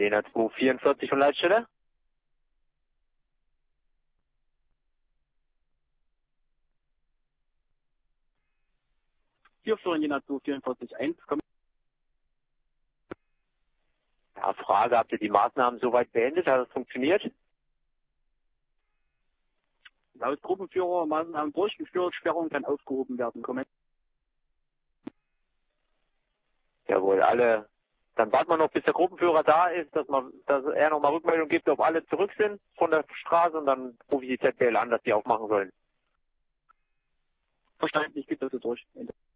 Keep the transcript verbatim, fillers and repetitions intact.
Jena zwei vierundvierzig von Leitstelle. Hier für Jena zwei vierundvierzig eins. Ja, Frage, habt ihr die Maßnahmen soweit beendet? Hat das funktioniert? Laut Gruppenführer Maßnahmen durchgeführt, Sperrung kann aufgehoben werden. Kommen. Jawohl, alle. Dann warten wir noch, bis der Gruppenführer da ist, dass man, dass er nochmal Rückmeldung gibt, ob alle zurück sind von der Straße, und dann rufe ich die Z B L an, dass die aufmachen sollen. Verstanden, ich gebe das so durch.